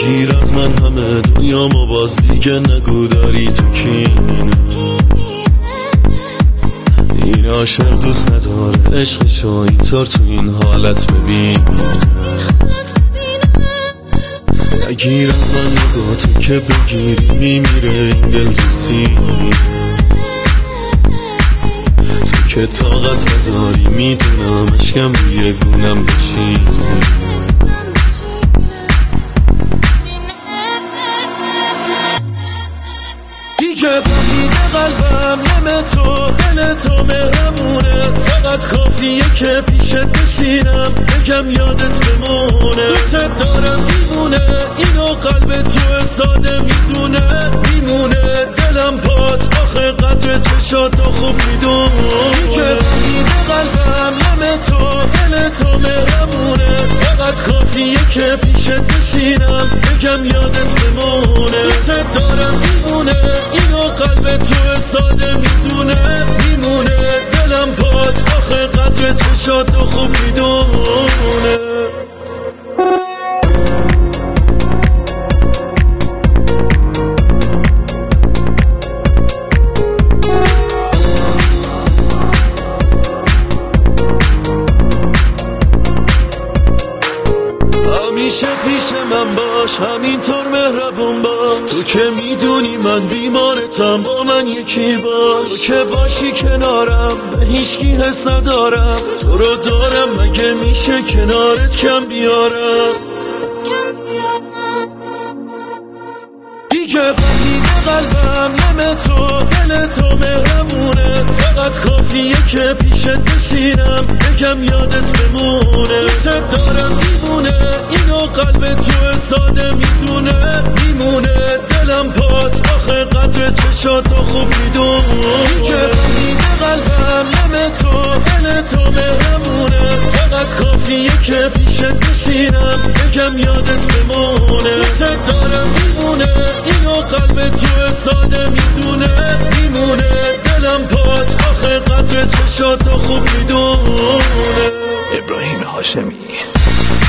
بگیر از من همه دنیامو باز دیگه نگو داری تو کین. این عاشق دوست نداره عشقشو اینطور تو این حالت ببین. نگیر از من نگاه تو که بگیری میمیره این دل دوستی. تو که طاقت نداری میدونم عشقم روی گونم بشین. دیگه فهمیده قلبم نم تو دل تو مهربونه، فقط کافیه که پیشت بشینم بگم یادت بمونه. دوست دارم دیوونه اینو قلب تو ساده میدونه، میمونه دلم پات آخه قدر چشاتو خوب میدون. دیگه فهمیده قلبم نم تو دل تو مهربونه، فقط کافیه که پیشت بشینم بگم یادت بمونه. دوست دارم دیوونه اینو قلب تو ساده میدونه، میمونه دلم پات آخه قدر چشاتو خوب میدونه. همیشه پیش من باش همینطور مهربون باش. تو که میدونی من بیمارتم با من یکی باش. تو که باشی کنارم به هیچکی حس ندارم، تو رو دارم مگه میشه کنارت کم بیارم. دیگه فهمیده قلبم نم تو دل تو مهربونه، فقط کافیه که پیشت بشینم بگم یادت بمونه. دوست دارم دیوونه اینو قلب تو ساده میدونه، میمونه دلم پات آخه قدر چشاتو خوب میدون. دیگه فهمیده قلبم نم تو دل تو مهربونه، فقط کافیه که پیشت بشینم بگم یادت بمونه. دوست دارم دیوونه اینو قلب تو ساده میدونه، میمونه دلم پات آخه قدر چشاتو خوب میدونه. ابراهیم هاشمی.